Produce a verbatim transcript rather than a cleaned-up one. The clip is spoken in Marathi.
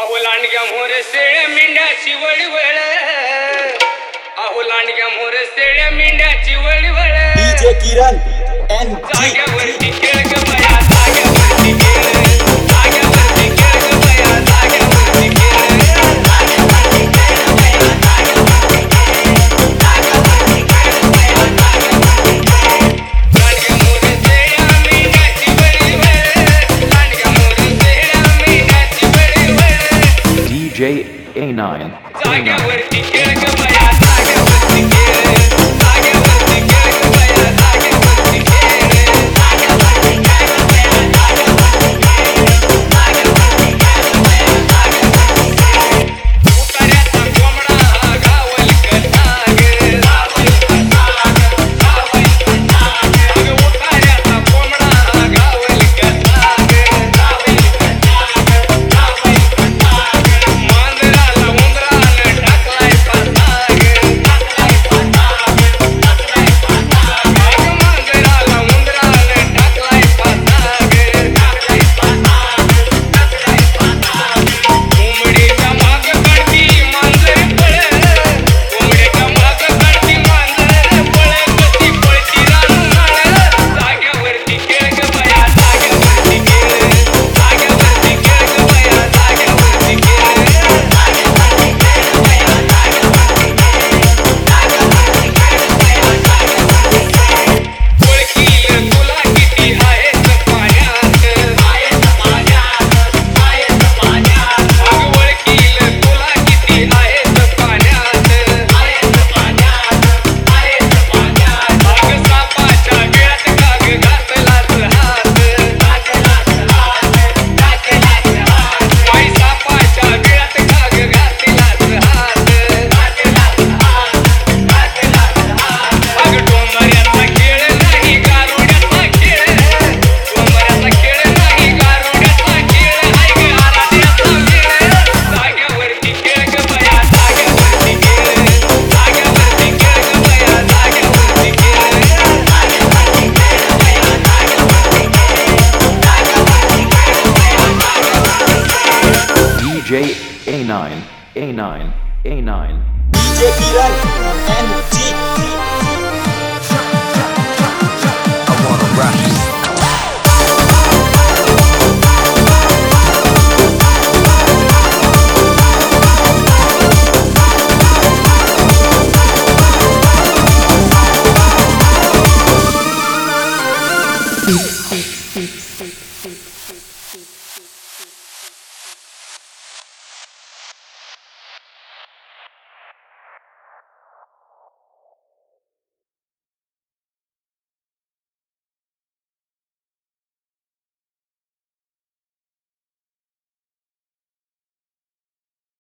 अहो लांडग्या मोर शेळ्या मेंढ्याची वळवळ, अहो लांडग्या मोर शेळ्या मेंढ्याची वळवळ. डीजे किरण एन जाग्यावरती खेळ ग बया, जाग्यावरती खेळ, जाग्यावरती खेळ ग बया, जाग्यावरती खेळ. लांडग्या मोर शेळ्या मेंढ्याची वळवळ, लांडग्या मोर शेळ्या मेंढ्याची वळवळ. D J A nine. जाग्यावरती खेळ ग बया, जाग्यावरती खेळ, जाग्यावरती खेळ ग बया, जाग्यावरती खेळ. उतार्याचा कोंबडा गावल कसा ग, अगं उतार्याचा कोंबडा गावल कसा ग. मांजराला उंदरानं टाकलाय पासा ग, अगं मांजराला उंदरानं टाकलाय पासा ग. कोंबडीच्या मागं काढती मांजर पळ, कोंबडीच्या मागं काढती मांजर पळ, कशी पळती रानमाळ. जाग्यावरती खेळ ग बया, जाग्यावरती खेळ, जाग्यावरती खेळ ग बया, जाग्यावरती खेळ. ओळखील तुला किती आहेस पाण्यात, अगं ओळखील तुला किती आहेस पाण्यात. अगं सापाच्या गळ्यात काग घातलाच हात, बाई सापाच्या गळ्यात काग घातलाच हात. अगं डोंबऱ्याचा खेळ नाही गारुड्याचा खेळ, डोंबऱ्याचा खेळ नाही गारुड्याचा खेळ, हाय ग आराध्याचा वेळ. जाग्यावरती खेळ ग बया, जाग्यावरती खेळ, जाग्यावरती खेळ ग बया, जाग्यावरती खेळ. D J A nine. A nine. A nine. DJ Kiran N